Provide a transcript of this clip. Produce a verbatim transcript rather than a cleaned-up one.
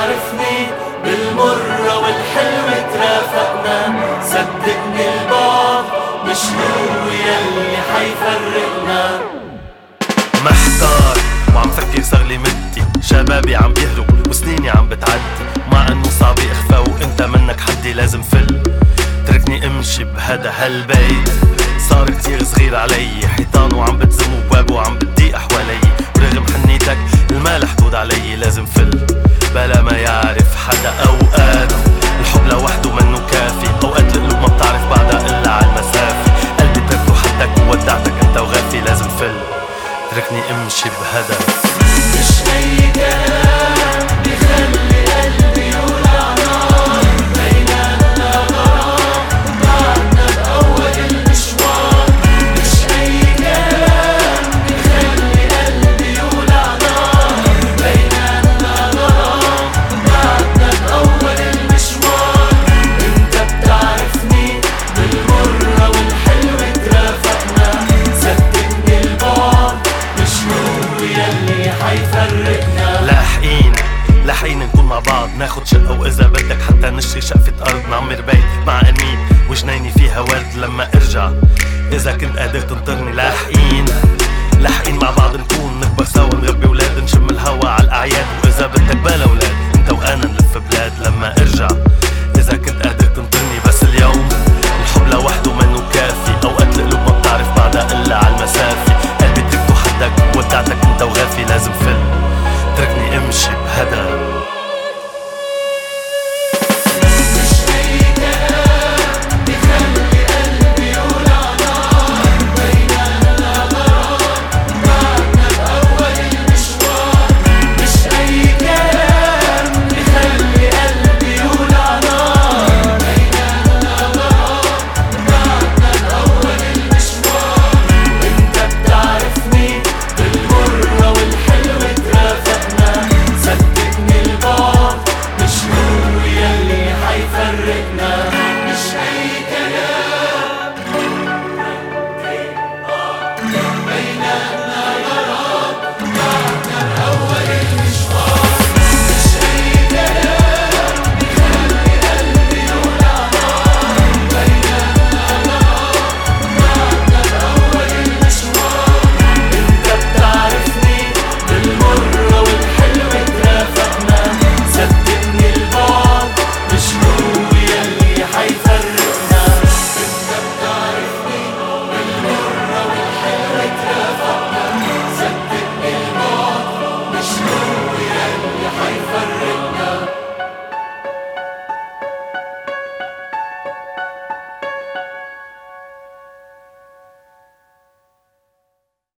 بتعرفني بالمرة والحلوة ترافقنا. صدقني البعض مش هو يلي حيفرقنا. محتار وعم فكر صغلي مدي، شبابي عم بيهرب وسنيني عم بتعدي، مع انه صعب اخفى وانت منك حدي لازم فل. تركني امشي بهذا هالبيت صار كتير صغير علي، حيطان وعم بتزم وباب وعم بتضيق حوالي، ورغم حنيتك المال حدود علي لازم فل. بلا ما يعرف حدا اوقات الحب لوحده منه كافي، اوقات القلوب ما بتعرف بعدها الا عالمسافة. قلبي تركته حدك وودعتك انت وغافي لازم فل. تركني امشي بهدى مش اي كلام بيخلي قلبي يولع نار، بيناتنا غرام بعدنا بأول المشوار. مش اي كلام بيخلي قلبي يولع نار، بيناتنا غرام بعدنا بأول المشوار. انت بتعرفني بالمرة والحلوة ترافقنا. صدقني البعض مش هو يلي حيفرقنا. لاحقين لاحقين نكون مع بعض، ناخد شقة وإذا بدك حتى نشتري شقفة أرض، نعمر بيت مع أمين وجنيني فيها ورد لما أرجع إذا كنت قادر تنطرني. لاحقين لاحقين مع بعض نكون نكبر سوا نغير